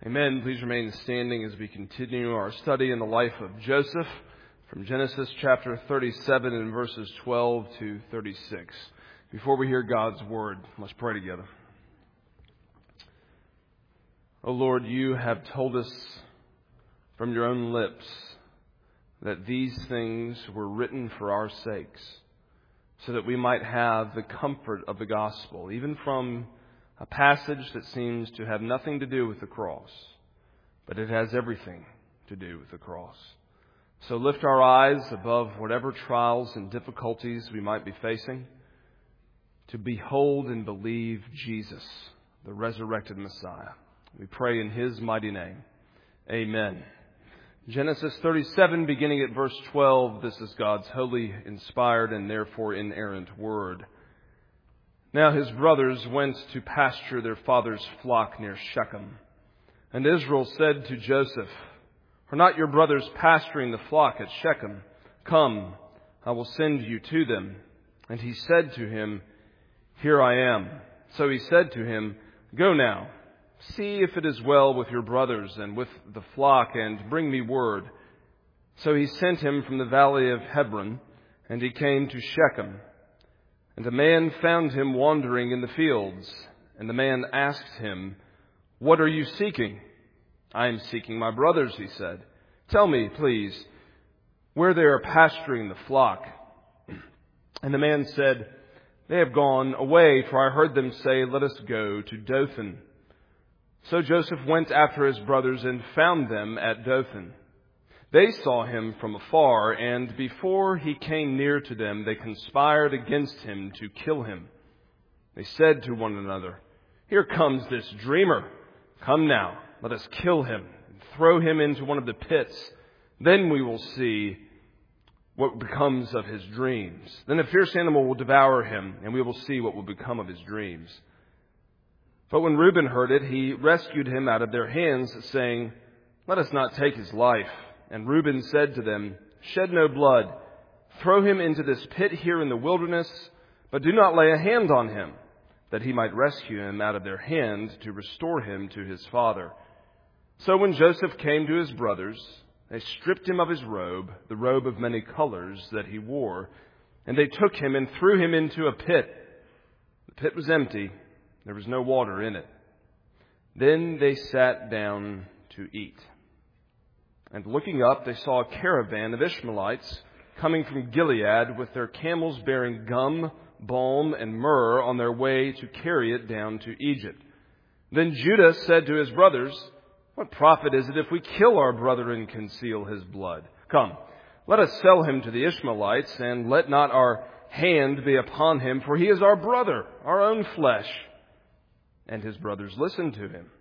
Amen. Please remain standing as we continue our study in the life of Joseph from Genesis chapter 37 and verses 12 to 36. Before we hear God's word, let's pray together. O Lord, you have told us from your own lips that these things were written for our sakes, so that we might have the comfort of the gospel, even from a passage that seems to have nothing to do with the cross, but it has everything to do with the cross. So lift our eyes above whatever trials and difficulties we might be facing to behold and believe Jesus, the resurrected Messiah. We pray in His mighty name. Amen. Genesis 37, beginning at verse 12, this is God's holy, inspired, and therefore inerrant word. Now his brothers went to pasture their father's flock near Shechem. And Israel said to Joseph, "Are not your brothers pasturing the flock at Shechem? Come, I will send you to them." And he said to him, "Here I am." So he said to him, "Go now, see if it is well with your brothers and with the flock, and bring me word." So he sent him from the valley of Hebron, and he came to Shechem. And a man found him wandering in the fields. And the man asked him, "What are you seeking?" "I am seeking my brothers," he said. "Tell me, please, where they are pasturing the flock." And the man said, "They have gone away, for I heard them say, 'Let us go to Dothan.'" So Joseph went after his brothers and found them at Dothan. They saw him from afar, and before he came near to them, they conspired against him to kill him. They said to one another, "Here comes this dreamer. Come now, let us kill him and throw him into one of the pits. Then we will see what becomes of his dreams. Then a fierce animal will devour him, and we will see what will become of his dreams." But when Reuben heard it, he rescued him out of their hands, saying, "Let us not take his life." And Reuben said to them, "Shed no blood. Throw him into this pit here in the wilderness, but do not lay a hand on him, that he might rescue him out of their hand to restore him to his father." So when Joseph came to his brothers, they stripped him of his robe, the robe of many colors that he wore, and they took him and threw him into a pit. The pit was empty. There was no water in it. Then they sat down to eat. And looking up, they saw a caravan of Ishmaelites coming from Gilead with their camels bearing gum, balm, and myrrh on their way to carry it down to Egypt. Then Judah said to his brothers, "What profit is it if we kill our brother and conceal his blood? Come, let us sell him to the Ishmaelites, and let not our hand be upon him, for he is our brother, our own flesh." And his brothers listened to him.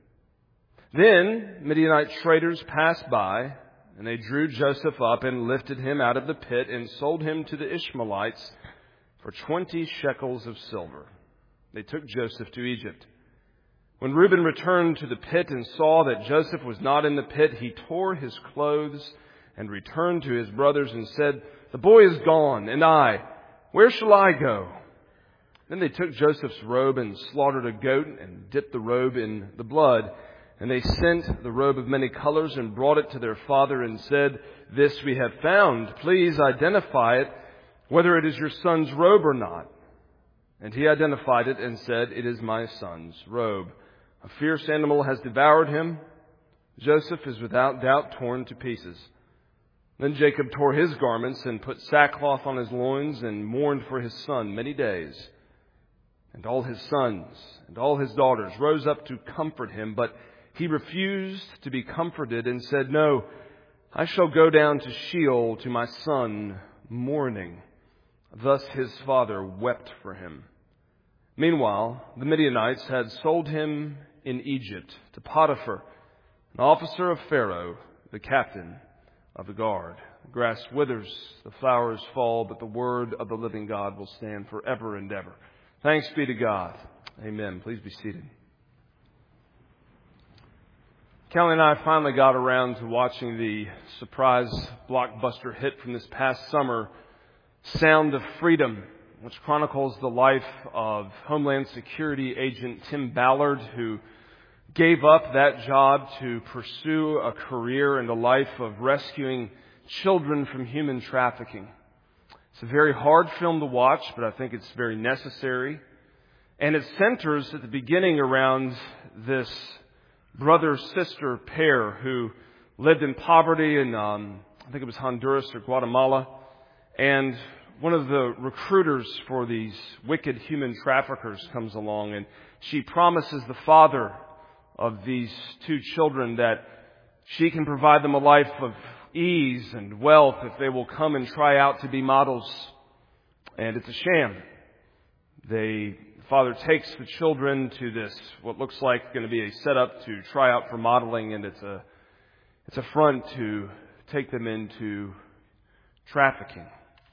Then Midianite traders passed by, and they drew Joseph up and lifted him out of the pit and sold him to the Ishmaelites for 20 shekels of silver. They took Joseph to Egypt. When Reuben returned to the pit and saw that Joseph was not in the pit, he tore his clothes and returned to his brothers and said, "The boy is gone, and I, where shall I go?" Then they took Joseph's robe and slaughtered a goat and dipped the robe in the blood. And they sent the robe of many colors and brought it to their father and said, "This we have found. Please identify it, whether it is your son's robe or not." And he identified it and said, "It is my son's robe. A fierce animal has devoured him. Joseph is without doubt torn to pieces." Then Jacob tore his garments and put sackcloth on his loins and mourned for his son many days. And all his sons and all his daughters rose up to comfort him, but he refused to be comforted and said, "No, I shall go down to Sheol to my son mourning." Thus his father wept for him. Meanwhile, the Midianites had sold him in Egypt to Potiphar, an officer of Pharaoh, the captain of the guard. The grass withers, the flowers fall, but the word of the living God will stand forever and ever. Thanks be to God. Amen. Please be seated. Kelly and I finally got around to watching the surprise blockbuster hit from this past summer, Sound of Freedom, which chronicles the life of Homeland Security agent Tim Ballard, who gave up that job to pursue a career and a life of rescuing children from human trafficking. It's a very hard film to watch, but I think it's very necessary. And it centers at the beginning around this brother-sister pair who lived in poverty in, I think it was Honduras or Guatemala. And one of the recruiters for these wicked human traffickers comes along, and she promises the father of these two children that she can provide them a life of ease and wealth if they will come and try out to be models. And it's a sham. The father takes the children to this, what looks like going to be a setup to try out for modeling, and it's a front to take them into trafficking.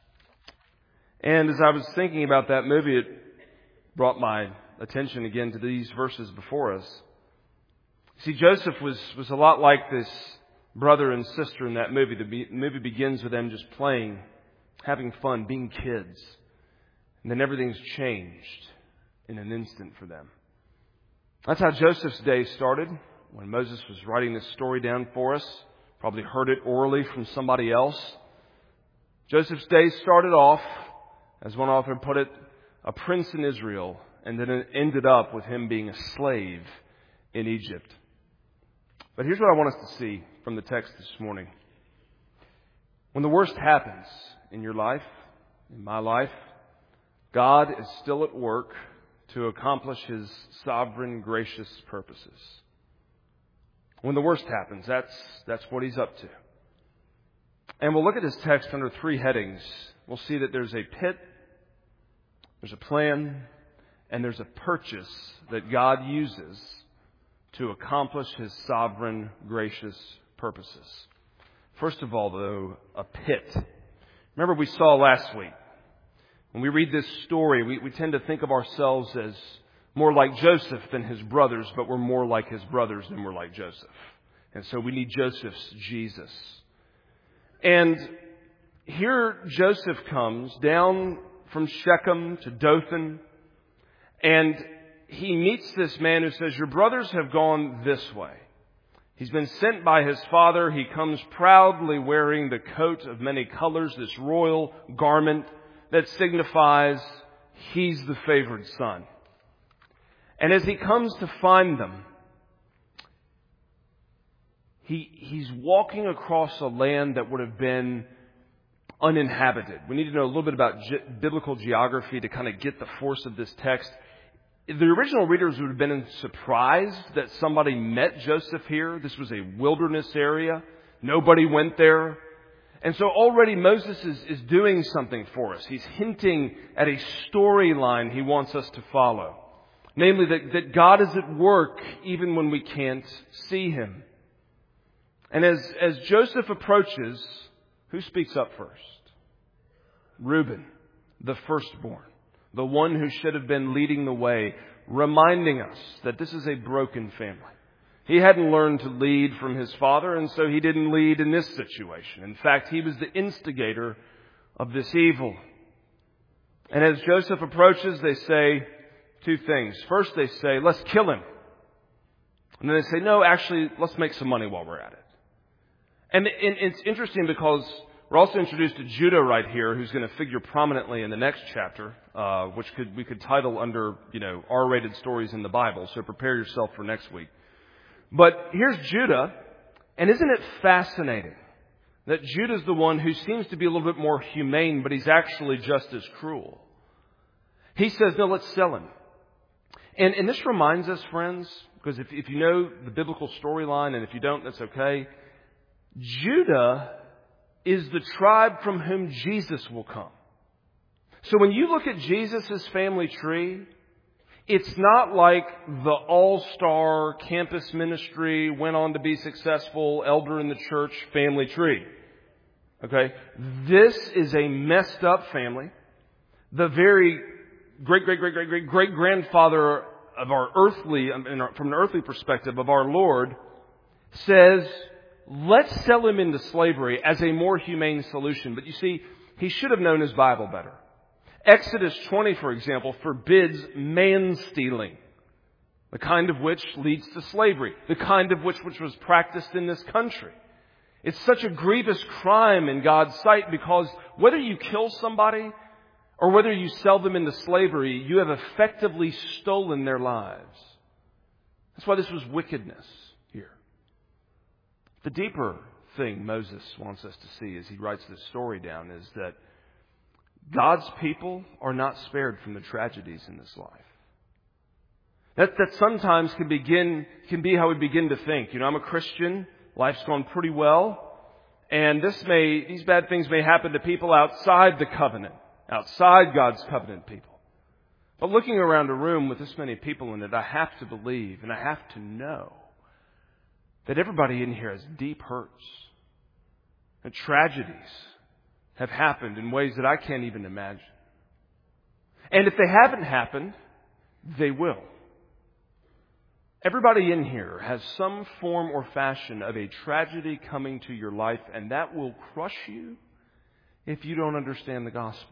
And as I was thinking about that movie, it brought my attention again to these verses before us. See, Joseph was a lot like this brother and sister in that movie. The movie begins with them just playing, having fun, being kids. And then everything's changed in an instant for them. That's how Joseph's day started. When Moses was writing this story down for us, probably heard it orally from somebody else. Joseph's day started off, as one author put it, a prince in Israel, and then it ended up with him being a slave in Egypt. But here's what I want us to see from the text this morning. When the worst happens in your life, in my life, God is still at work to accomplish His sovereign, gracious purposes. When the worst happens, that's what He's up to. And we'll look at this text under three headings. We'll see that there's a pit, there's a plan, and there's a purchase that God uses to accomplish His sovereign, gracious purposes. First of all, though, a pit. Remember we saw last week, when we read this story, we tend to think of ourselves as more like Joseph than his brothers, but we're more like his brothers than we're like Joseph. And so we need Joseph's Jesus. And here Joseph comes down from Shechem to Dothan, and he meets this man who says, your brothers have gone this way. He's been sent by his father. He comes proudly wearing the coat of many colors, this royal garment that signifies he's the favored son. And as he comes to find them, he's walking across a land that would have been uninhabited. We need to know a little bit about biblical geography to kind of get the force of this text. The original readers would have been surprised that somebody met Joseph here. This was a wilderness area. Nobody went there. And so already Moses is doing something for us. He's hinting at a storyline he wants us to follow. Namely, that God is at work even when we can't see Him. And as Joseph approaches, who speaks up first? Reuben, the firstborn. The one who should have been leading the way, reminding us that this is a broken family. He hadn't learned to lead from his father, and so he didn't lead in this situation. In fact, he was the instigator of this evil. And as Joseph approaches, they say two things. First, they say, let's kill him. And then they say, no, actually, let's make some money while we're at it. And it's interesting because we're also introduced to Judah right here, who's going to figure prominently in the next chapter, which we could title under, R-rated stories in the Bible. So prepare yourself for next week. But here's Judah, and isn't it fascinating that Judah's the one who seems to be a little bit more humane, but he's actually just as cruel. He says, no, let's sell him. And this reminds us, friends, because if you know the biblical storyline, and if you don't, that's okay. Judah is the tribe from whom Jesus will come. So when you look at Jesus' family tree, it's not like the all-star campus ministry, went on to be successful, elder in the church family tree. Okay? This is a messed up family. The very great-great-great-great-great-grandfather of our earthly, from an earthly perspective of our Lord, says, let's sell him into slavery as a more humane solution. But you see, he should have known his Bible better. Exodus 20, for example, forbids man-stealing. the kind of which leads to slavery, the kind of which was practiced in this country. It's such a grievous crime in God's sight because whether you kill somebody or whether you sell them into slavery, you have effectively stolen their lives. That's why this was wickedness here. The deeper thing Moses wants us to see as he writes this story down is that God's people are not spared from the tragedies in this life. That sometimes can be how we begin to think. I'm a Christian, life's gone pretty well, and these bad things may happen to people outside the covenant, outside God's covenant people. But looking around a room with this many people in it, I have to believe and I have to know that everybody in here has deep hurts. And tragedies have happened in ways that I can't even imagine. And if they haven't happened, they will. Everybody in here has some form or fashion of a tragedy coming to your life, and that will crush you if you don't understand the gospel.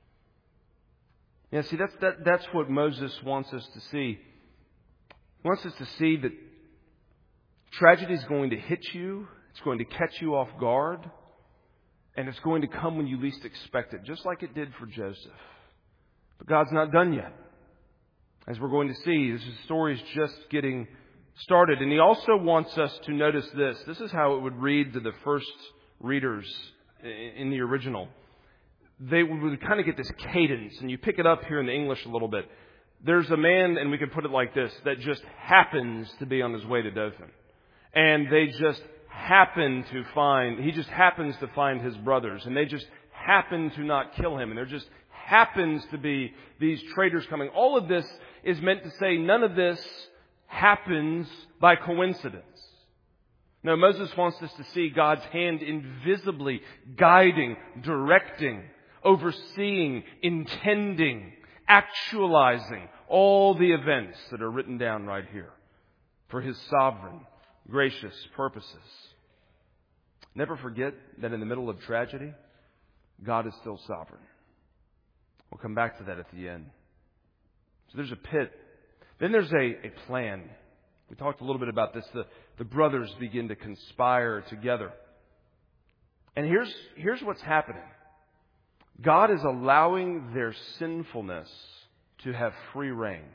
Yeah, see, that's what Moses wants us to see. He wants us to see that tragedy is going to hit you, it's going to catch you off guard, and it's going to come when you least expect it, just like it did for Joseph. But God's not done yet. As we're going to see, this story is just getting started. And he also wants us to notice this. This is how it would read to the first readers in the original. They would kind of get this cadence, and you pick it up here in the English a little bit. There's a man, and we can put it like this, that just happens to be on his way to Dothan. And he just happens to find his brothers, and they just happen to not kill him, and there just happens to be these traders coming. All of this is meant to say none of this happens by coincidence. No, Moses wants us to see God's hand invisibly guiding, directing, overseeing, intending, actualizing all the events that are written down right here for His sovereign, gracious purposes. Never forget that in the middle of tragedy, God is still sovereign. We'll come back to that at the end. So there's a pit. Then there's a plan. We talked a little bit about this. The brothers begin to conspire together. And here's what's happening. God is allowing their sinfulness to have free reign.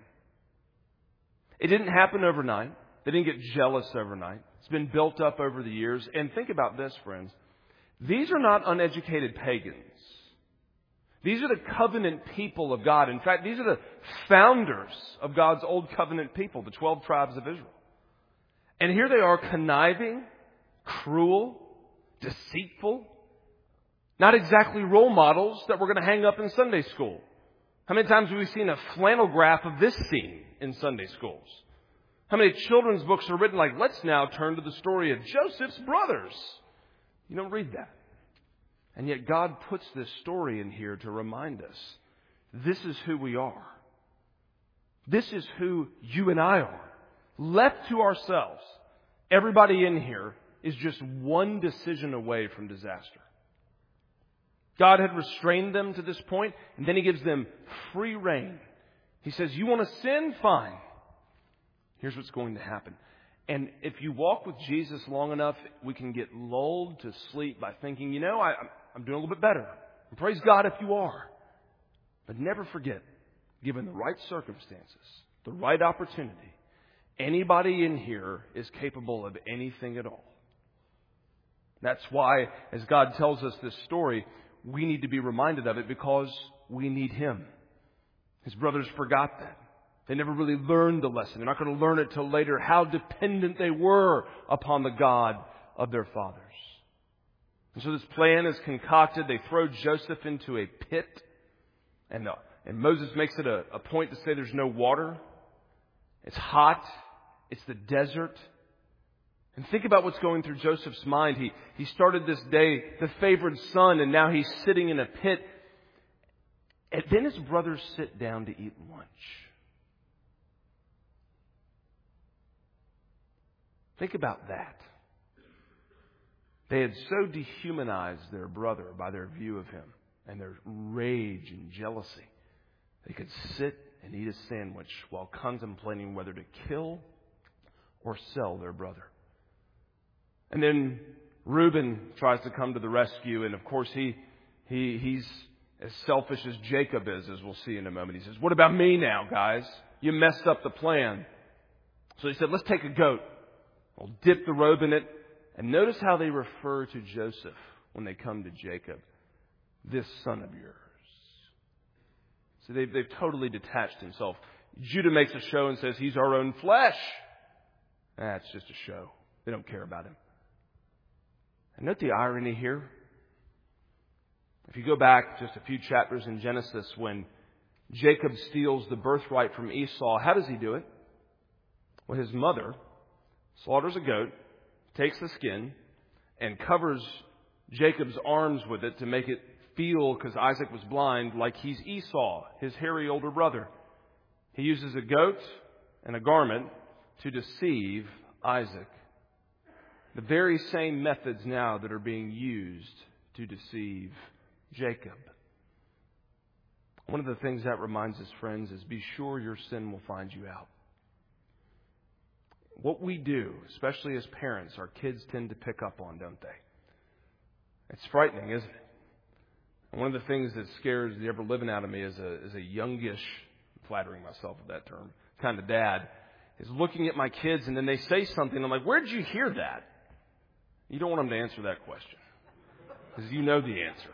It didn't happen overnight. They didn't get jealous overnight. It's been built up over the years. And think about this, friends. These are not uneducated pagans. These are the covenant people of God. In fact, these are the founders of God's old covenant people, the 12 tribes of Israel. And here they are conniving, cruel, deceitful, not exactly role models that we're going to hang up in Sunday school. How many times have we seen a flannel graph of this scene in Sunday schools? How many children's books are written like, let's now turn to the story of Joseph's brothers? You don't read that. And yet God puts this story in here to remind us, this is who we are. This is who you and I are. Left to ourselves, everybody in here is just one decision away from disaster. God had restrained them to this point, and then He gives them free rein. He says, you want to sin? Fine. Here's what's going to happen. And if you walk with Jesus long enough, we can get lulled to sleep by thinking, I'm doing a little bit better. And praise God if you are. But never forget, given the right circumstances, the right opportunity, anybody in here is capable of anything at all. That's why, as God tells us this story, we need to be reminded of it because we need Him. His brothers forgot that. They never really learned the lesson. They're not going to learn it till later, how dependent they were upon the God of their fathers. And so this plan is concocted. They throw Joseph into a pit. And Moses makes it a point to say there's no water. It's hot. It's the desert. And think about what's going through Joseph's mind. He started this day the favored son, and now he's sitting in a pit. And then his brothers sit down to eat lunch. Think about that. They had so dehumanized their brother by their view of him and their rage and jealousy. They could sit and eat a sandwich while contemplating whether to kill or sell their brother. And then Reuben tries to come to the rescue, and of course he's as selfish as Jacob is, as we'll see in a moment. He says, "What about me now, guys? You messed up the plan." So he said, "Let's take a goat. We'll dip the robe in it." And notice how they refer to Joseph when they come to Jacob. "This son of yours." So they've totally detached himself. Judah makes a show and says, "He's our own flesh." It's just a show. They don't care about him. And note the irony here. If you go back just a few chapters in Genesis, when Jacob steals the birthright from Esau, how does he do it? Well, his mother slaughters a goat, takes the skin, and covers Jacob's arms with it to make it feel, because Isaac was blind, like he's Esau, his hairy older brother. He uses a goat and a garment to deceive Isaac. The very same methods now that are being used to deceive Jacob. One of the things that reminds us, friends, is be sure your sin will find you out. What we do, especially as parents, our kids tend to pick up on, don't they? It's frightening, isn't it? And one of the things that scares the ever living out of me as a youngish, flattering myself with that term, kind of dad, is looking at my kids and then they say something. I'm like, "Where did you hear that?" You don't want them to answer that question, because you know the answer.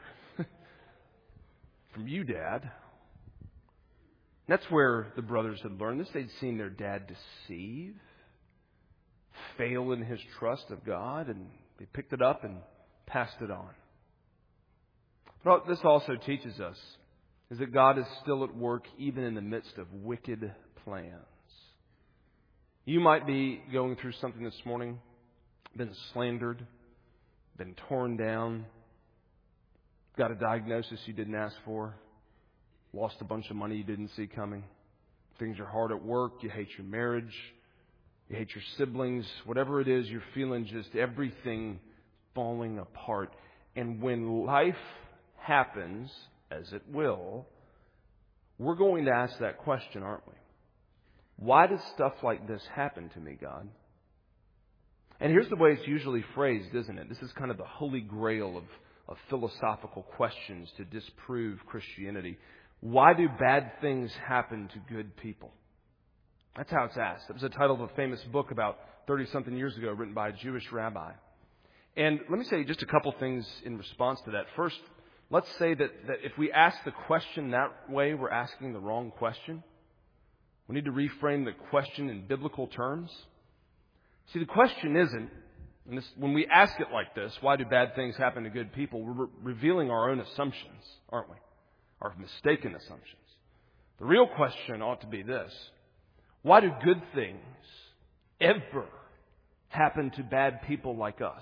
From you, Dad. That's where the brothers had learned this. They'd seen their dad deceive, fail in his trust of God, and they picked it up and passed it on. But what this also teaches us is that God is still at work even in the midst of wicked plans. You might be going through something this morning, been slandered, been torn down, got a diagnosis you didn't ask for, lost a bunch of money you didn't see coming. Things are hard at work, you hate your marriage, you hate your siblings, whatever it is, you're feeling just everything falling apart. And when life happens, as it will, we're going to ask that question, aren't we? Why does stuff like this happen to me, God? And here's the way it's usually phrased, isn't it? This is kind of the holy grail of philosophical questions to disprove Christianity. Why do bad things happen to good people? That's how it's asked. It was the title of a famous book about 30-something years ago written by a Jewish rabbi. And let me say just a couple things in response to that. First, let's say that if we ask the question that way, we're asking the wrong question. We need to reframe the question in biblical terms. See, the question isn't, and when we ask it like this, why do bad things happen to good people, we're revealing our own assumptions, aren't we? Our mistaken assumptions. The real question ought to be this: why do good things ever happen to bad people like us?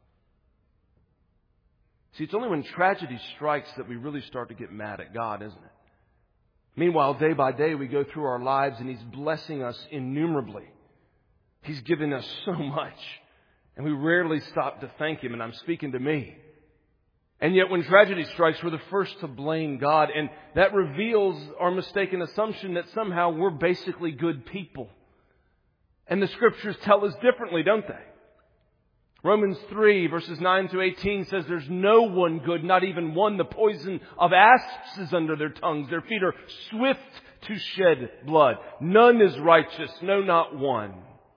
See, it's only when tragedy strikes that we really start to get mad at God, isn't it? Meanwhile, day by day, we go through our lives and He's blessing us innumerably. He's given us so much. And we rarely stop to thank Him, and I'm speaking to me. And yet when tragedy strikes, we're the first to blame God. And that reveals our mistaken assumption that somehow we're basically good people. And the Scriptures tell us differently, don't they? Romans 3 verses 9 to 18 says there's no one good, not even one. The poison of asps is under their tongues. Their feet are swift to shed blood. None is righteous, no, not one.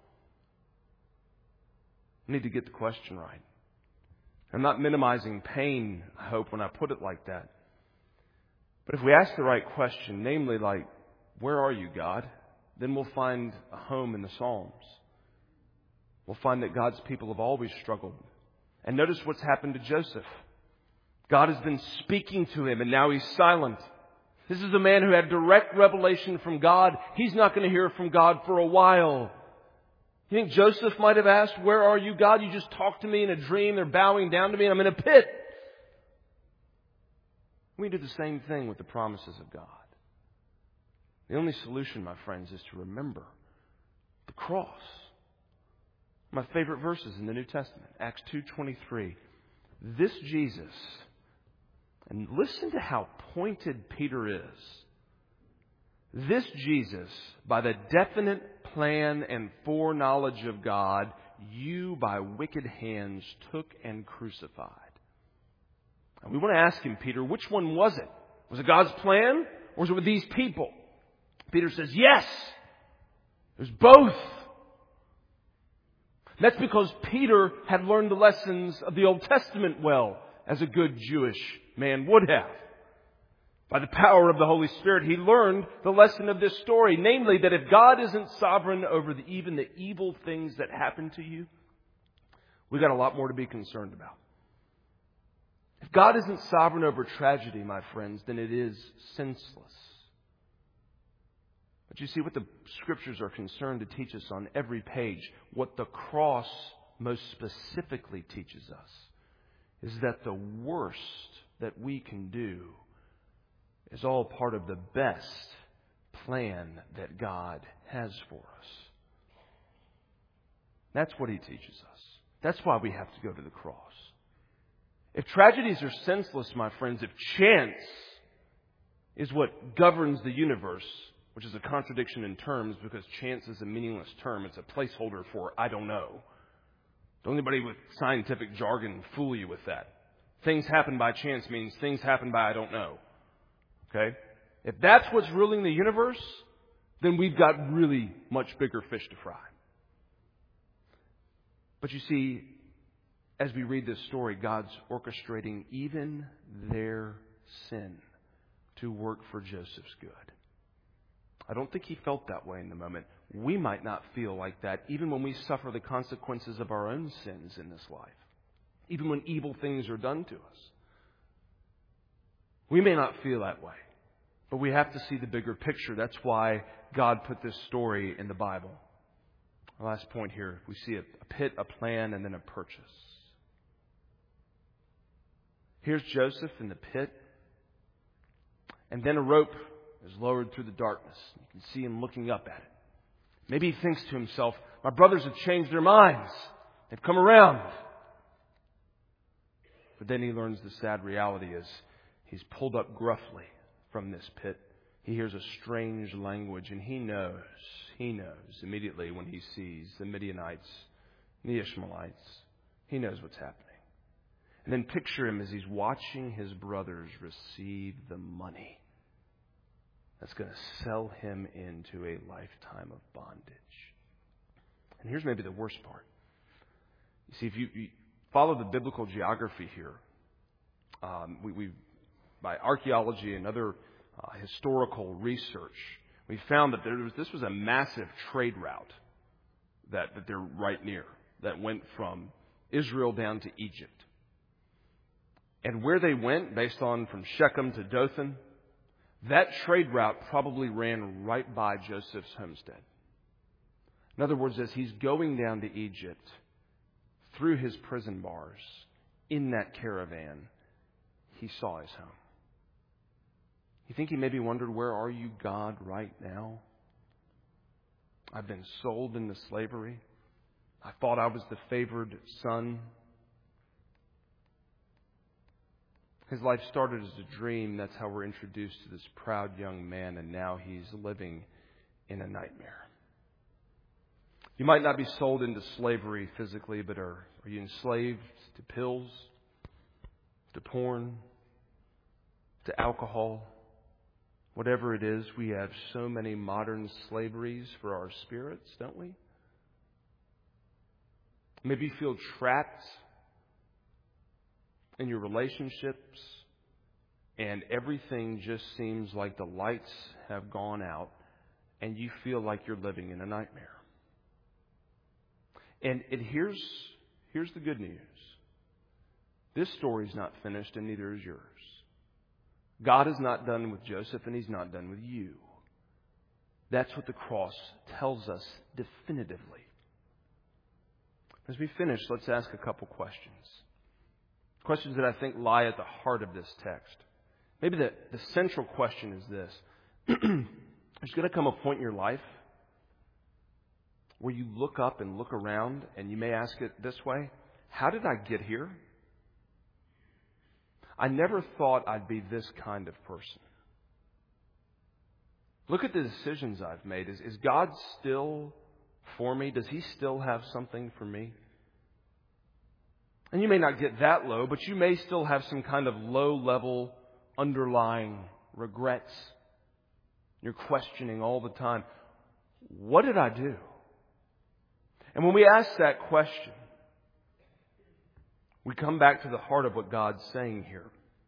I need to get the question right. I'm not minimizing pain, I hope, when I put it like that. But if we ask the right question, namely like, where are you, God? Then we'll find a home in the Psalms. We'll find that God's people have always struggled. And notice what's happened to Joseph. God has been speaking to him, and now he's silent. This is a man who had direct revelation from God. He's not going to hear from God for a while. You think Joseph might have asked, where are you, God? You just talked to me in a dream. They're bowing down to me, and I'm in a pit. We do the same thing with the promises of God. The only solution, my friends, is to remember the cross. My favorite verses in the New Testament, Acts 2:23. This Jesus, and listen to how pointed Peter is. This Jesus, by the definite plan and foreknowledge of God, you by wicked hands took and crucified. And we want to ask him, Peter, which one was it? Was it God's plan or was it with these people? Peter says, yes, it was both. That's because Peter had learned the lessons of the Old Testament well, as a good Jewish man would have. By the power of the Holy Spirit, he learned the lesson of this story, namely that if God isn't sovereign over even the evil things that happen to you, we've got a lot more to be concerned about. If God isn't sovereign over tragedy, my friends, then it is senseless. But you see, what the Scriptures are concerned to teach us on every page, what the cross most specifically teaches us, is that the worst that we can do is all part of the best plan that God has for us. That's what he teaches us. That's why we have to go to the cross. If tragedies are senseless, my friends, if chance is what governs the universe, which is a contradiction in terms because chance is a meaningless term. It's a placeholder for I don't know. Don't anybody with scientific jargon fool you with that. Things happen by chance means things happen by I don't know. Okay? If that's what's ruling the universe, then we've got really much bigger fish to fry. But you see, as we read this story, God's orchestrating even their sin to work for Joseph's good. I don't think he felt that way in the moment. We might not feel like that even when we suffer the consequences of our own sins in this life. Even when evil things are done to us. We may not feel that way. But we have to see the bigger picture. That's why God put this story in the Bible. The last point here, we see a pit, a plan, and then a purchase. Here's Joseph in the pit. And then a rope is lowered through the darkness. You can see him looking up at it. Maybe he thinks to himself, my brothers have changed their minds. They've come around. But then he learns the sad reality as he's pulled up gruffly from this pit. He hears a strange language and he knows immediately when he sees the Midianites, the Ishmaelites. He knows what's happening. And then picture him as he's watching his brothers receive the money that's going to sell him into a lifetime of bondage. And here's maybe the worst part. You see, if you follow the biblical geography here, we by archaeology and other historical research, we found that this was a massive trade route that they're right near, that went from Israel down to Egypt. And where they went, based on from Shechem to Dothan, that trade route probably ran right by Joseph's homestead. In other words, as he's going down to Egypt, through his prison bars, in that caravan, he saw his home. You think he maybe wondered, where are you, God, right now? I've been sold into slavery. I thought I was the favored son. His life started as a dream. That's how we're introduced to this proud young man, and now he's living in a nightmare. You might not be sold into slavery physically, but are you enslaved to pills, to porn, to alcohol? Whatever it is, we have so many modern slaveries for our spirits, don't we? Maybe you feel trapped in your relationships, and everything just seems like the lights have gone out, and you feel like you're living in a nightmare. And here's the good news. This story's not finished, and neither is yours. God is not done with Joseph, and he's not done with you. That's what the cross tells us definitively. As we finish, let's ask a couple questions. Questions that I think lie at the heart of this text. Maybe the central question is this. There's going to come a point in your life where you look up and look around, and you may ask it this way: how did I get here? I never thought I'd be this kind of person. Look at the decisions I've made. Is God still for me? Does He still have something for me? And you may not get that low, but you may still have some kind of low-level underlying regrets. You're questioning all the time, what did I do? And when we ask that question, we come back to the heart of what God's saying here.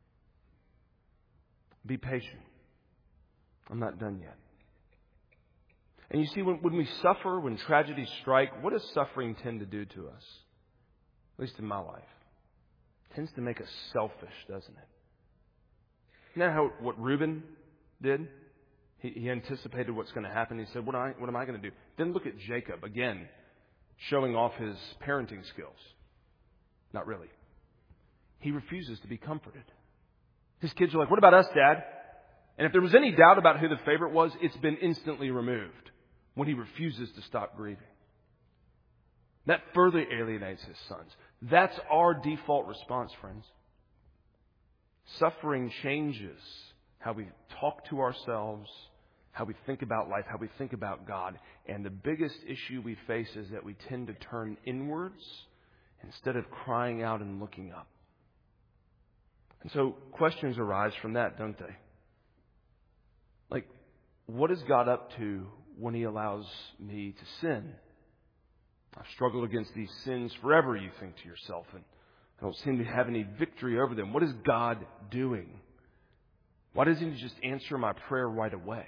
Be patient. I'm not done yet. And you see, when we suffer, when tragedies strike, what does suffering tend to do to us? At least in my life. It tends to make us selfish, doesn't it? Isn't that what Reuben did? He anticipated what's going to happen. He said, what am I going to do? Then look at Jacob, again, showing off his parenting skills. Not really. He refuses to be comforted. His kids are like, what about us, Dad? And if there was any doubt about who the favorite was, it's been instantly removed when he refuses to stop grieving. That further alienates his sons. That's our default response, friends. Suffering changes how we talk to ourselves, how we think about life, how we think about God. And the biggest issue we face is that we tend to turn inwards instead of crying out and looking up. And so questions arise from that, don't they? Like, what is God up to when He allows me to sin? I've struggled against these sins forever, you think to yourself, and I don't seem to have any victory over them. What is God doing? Why doesn't He just answer my prayer right away?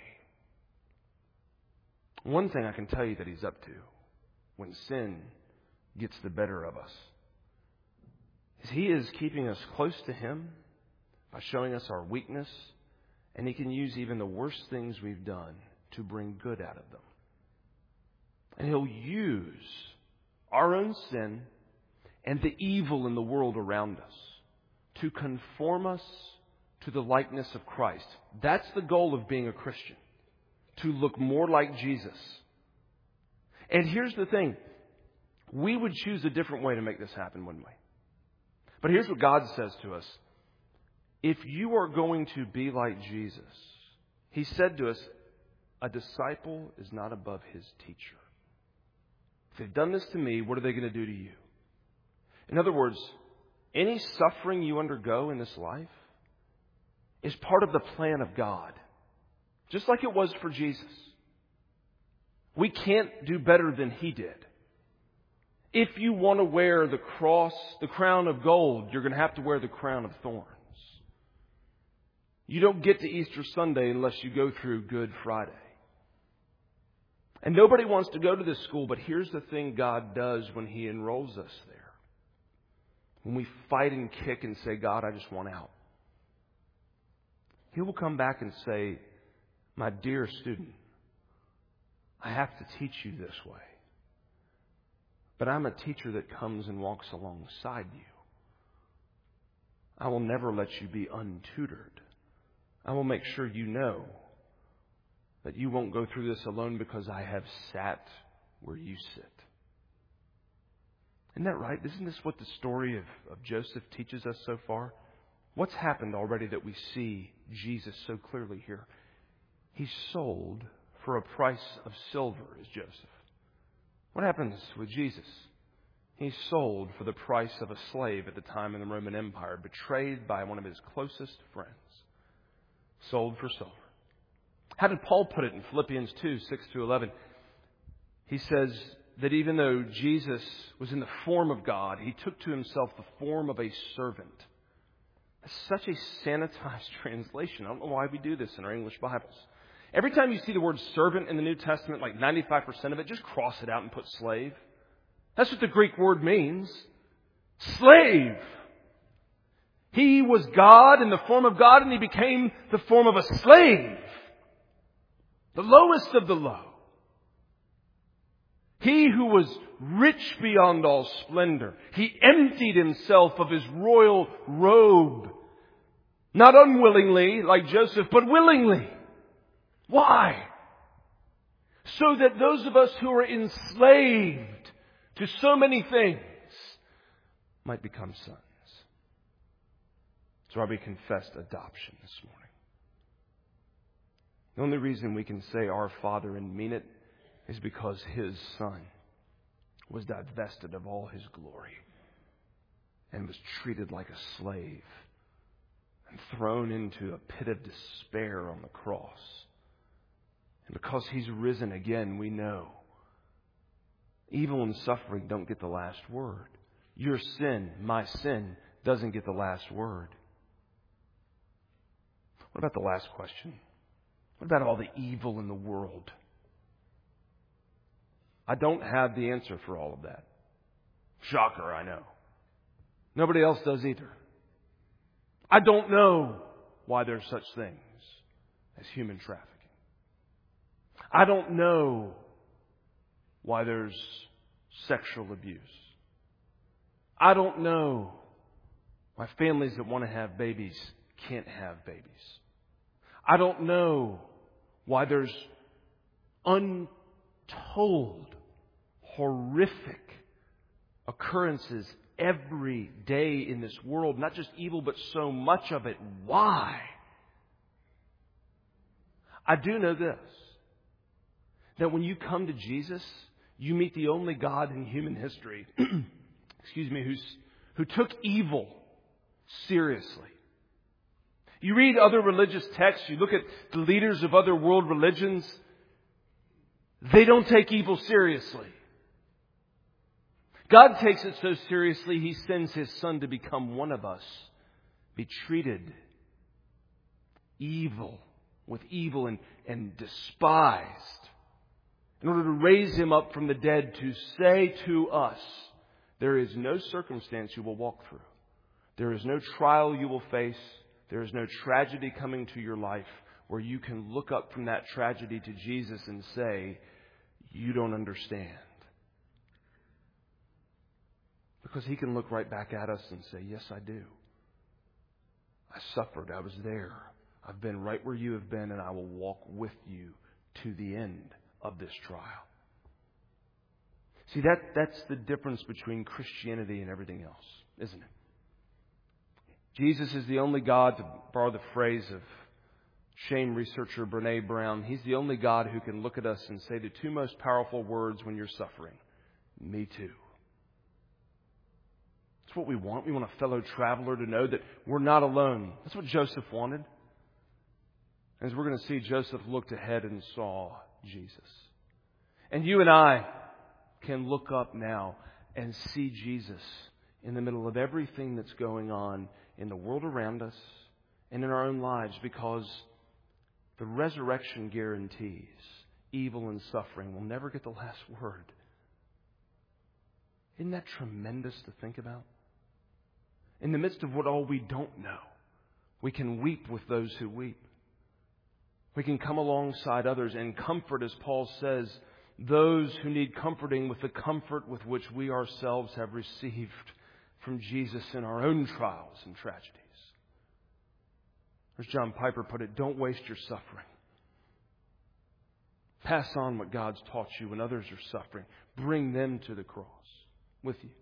One thing I can tell you that He's up to when sin gets the better of us is He is keeping us close to Him by showing us our weakness, and He can use even the worst things we've done to bring good out of them. And He'll use our own sin and the evil in the world around us to conform us to the likeness of Christ. That's the goal of being a Christian, to look more like Jesus. And here's the thing. We would choose a different way to make this happen, wouldn't we? But here's what God says to us. If you are going to be like Jesus, He said to us, a disciple is not above his teacher. If they've done this to me, what are they going to do to you? In other words, any suffering you undergo in this life is part of the plan of God. Just like it was for Jesus. We can't do better than He did. If you want to wear the cross, the crown of gold, you're going to have to wear the crown of thorns. You don't get to Easter Sunday unless you go through Good Friday. And nobody wants to go to this school, but here's the thing God does when He enrolls us there. When we fight and kick and say, God, I just want out. He will come back and say, my dear student, I have to teach you this way. But I'm a teacher that comes and walks alongside you. I will never let you be untutored. I will make sure you know that you won't go through this alone because I have sat where you sit. Isn't that right? Isn't this what the story of Joseph teaches us so far? What's happened already that we see Jesus so clearly here? He's sold for a price of silver, is Joseph. What happens with Jesus? He's sold for the price of a slave at the time in the Roman Empire, betrayed by one of his closest friends. Sold for silver. How did Paul put it in Philippians 2, 6-11? He says that even though Jesus was in the form of God, He took to Himself the form of a servant. That's such a sanitized translation. I don't know why we do this in our English Bibles. Every time you see the word servant in the New Testament, like 95% of it, just cross it out and put slave. That's what the Greek word means. Slave. He was God in the form of God, and He became the form of a slave. The lowest of the low. He who was rich beyond all splendor. He emptied Himself of His royal robe. Not unwillingly, like Joseph, but willingly. Why? So that those of us who are enslaved to so many things might become sons. That's why we confessed adoption this morning. The only reason we can say our Father and mean it is because His Son was divested of all His glory and was treated like a slave and thrown into a pit of despair on the cross. And because He's risen again, we know evil and suffering don't get the last word. Your sin, my sin, doesn't get the last word. What about the last question? What about all the evil in the world? I don't have the answer for all of that. Shocker, I know. Nobody else does either. I don't know why there's such things as human trafficking. I don't know why there's sexual abuse. I don't know why families that want to have babies can't have babies. I don't know why there's untold, horrific occurrences every day in this world. Not just evil, but so much of it. Why? I do know this, that when you come to Jesus, you meet the only God in human history, who took evil seriously. You read other religious texts, you look at the leaders of other world religions, they don't take evil seriously. God takes it so seriously, He sends His Son to become one of us, be treated with evil and despised, in order to raise Him up from the dead to say to us, there is no circumstance you will walk through. There is no trial you will face. There is no tragedy coming to your life where you can look up from that tragedy to Jesus and say, you don't understand. Because He can look right back at us and say, yes, I do. I suffered. I was there. I've been right where you have been, and I will walk with you to the end of this trial. See, that's the difference between Christianity and everything else, isn't it? Jesus is the only God, to borrow the phrase of shame researcher Brene Brown, He's the only God who can look at us and say the two most powerful words when you're suffering, me too. That's what we want. We want a fellow traveler to know that we're not alone. That's what Joseph wanted. As we're going to see, Joseph looked ahead and saw Jesus. And you and I can look up now and see Jesus in the middle of everything that's going on in the world around us and in our own lives, because the resurrection guarantees evil and suffering will never get the last word. Isn't that tremendous to think about? In the midst of what all we don't know, we can weep with those who weep. We can come alongside others and comfort, as Paul says, those who need comforting with the comfort with which we ourselves have received from Jesus in our own trials and tragedies. As John Piper put it, don't waste your suffering. Pass on what God's taught you when others are suffering. Bring them to the cross with you.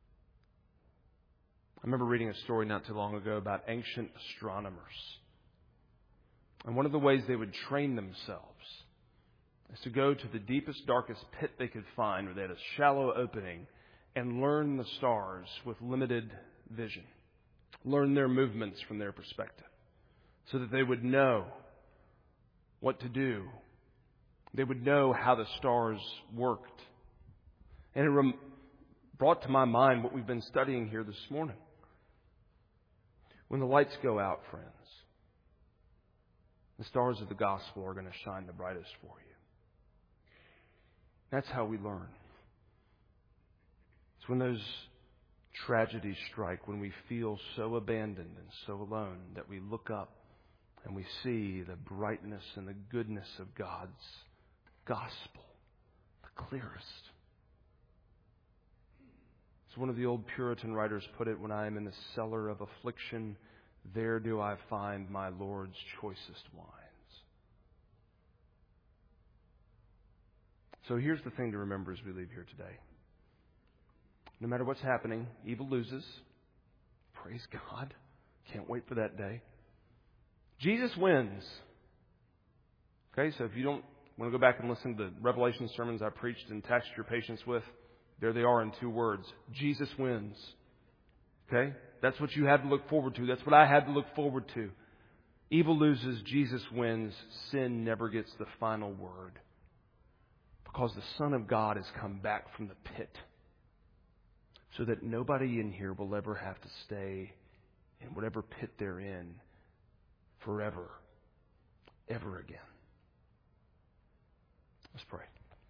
I remember reading a story not too long ago about ancient astronomers. And one of the ways they would train themselves is to go to the deepest, darkest pit they could find, where they had a shallow opening, and learn the stars with limited vision. Learn their movements from their perspective, so that they would know what to do. They would know how the stars worked. And it brought to my mind what we've been studying here this morning. When the lights go out, friends, the stars of the gospel are going to shine the brightest for you. That's how we learn. It's when those tragedies strike, when we feel so abandoned and so alone, that we look up and we see the brightness and the goodness of God's gospel, the clearest. As one of the old Puritan writers put it, when I am in the cellar of affliction, there do I find my Lord's choicest wines. So here's the thing to remember as we leave here today. No matter what's happening, evil loses. Praise God. Can't wait for that day. Jesus wins. Okay, so if you don't want to go back and listen to the Revelation sermons I preached and taxed your patience with, there they are in 2 words. Jesus wins. Okay? That's what you had to look forward to. That's what I had to look forward to. Evil loses, Jesus wins. Sin never gets the final word. Because the Son of God has come back from the pit. So that nobody in here will ever have to stay in whatever pit they're in forever, ever again. Let's pray.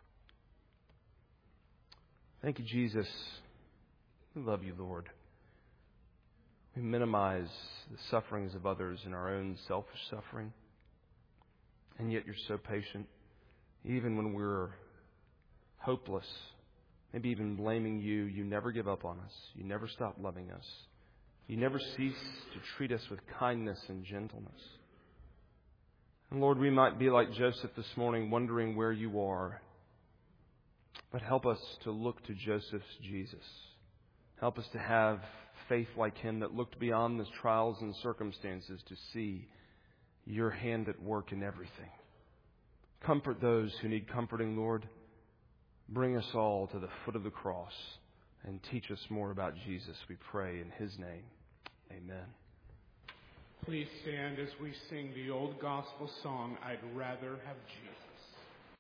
Thank you, Jesus. We love you, Lord. We minimize the sufferings of others and our own selfish suffering. And yet you're so patient. Even when we're hopeless, maybe even blaming you, you never give up on us. You never stop loving us. You never cease to treat us with kindness and gentleness. And Lord, we might be like Joseph this morning, wondering where you are. But help us to look to Joseph's Jesus. Help us to have faith like him that looked beyond the trials and circumstances to see your hand at work in everything. Comfort those who need comforting, Lord. Bring us all to the foot of the cross and teach us more about Jesus, we pray in his name. Amen. Please stand as we sing the old gospel song, I'd Rather Have Jesus.